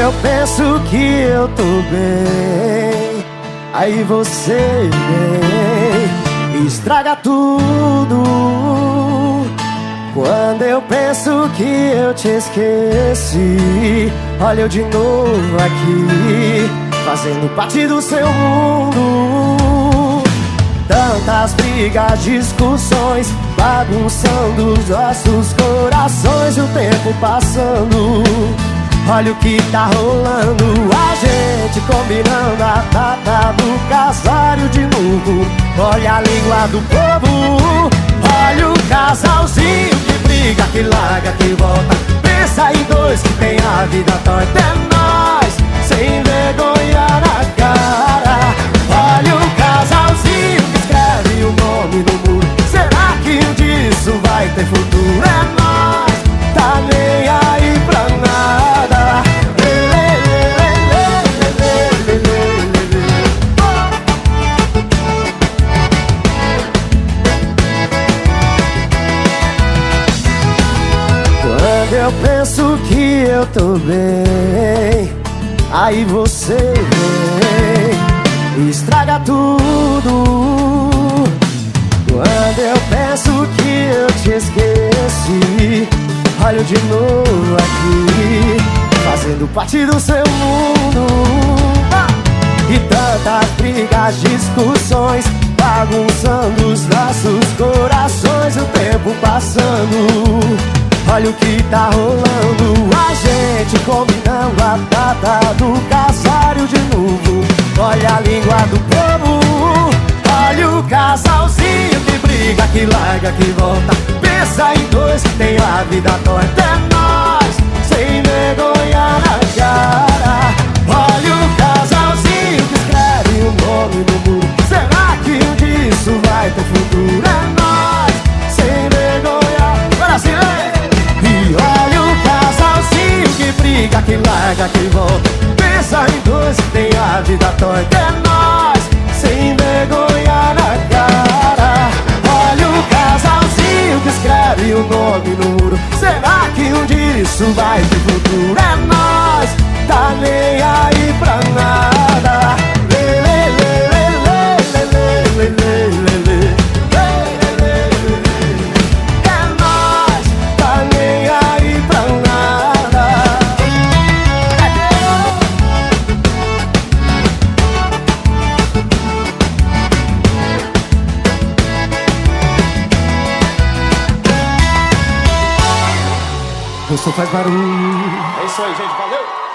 eu penso que eu tô bem, aí você vem e estraga tudo. Quando eu penso que eu te esqueci, olha eu de novo aqui, fazendo parte do seu mundo. Tantas brigas, discussões, bagunçando os nossos corações. E o tempo passando, olha o que tá rolando. A gente combinando a data do casário de novo. Olha a língua do povo, olha o casalzinho que briga, que larga, que volta. Pensa em dois que tem a vida torta. É nós, sem vergonha na cara. Olha o casalzinho que escreve o nome no muro. Será que um dia isso vai ter futuro? É nós, tá nem aí pra nada. Quando eu penso que eu tô bem, aí você vem e estraga tudo. Quando eu penso que eu te esqueci, olho de novo aqui, fazendo parte do seu mundo. E tantas brigas, discussões, bagunçando os nossos corações. O tempo passando, olha o que tá rolando. A gente combinando a data do casário de novo. Olha a língua do povo, olha o casalzinho que briga, que larga, que volta. Pensa em dois que tem a vida torta. É nós, sem vergonha na cara. Olha o casalzinho que escreve o nome no muro. Será que um dia isso vai ter futuro? É nós, sem vergonha. Brasil! E olha o casalzinho que briga, que larga, que volta. Pensa em dois que tem a vida torta. É nós, sem vergonha na cara. Olha o casalzinho que escreve o nome no muro. Será que um dia isso vai ter futuro? É nós, tá nem aí pra nada. Lê, lê, lê, lê, lê, lê, lê, lê, lê, lê. O som faz barulho. É isso aí, gente. Valeu!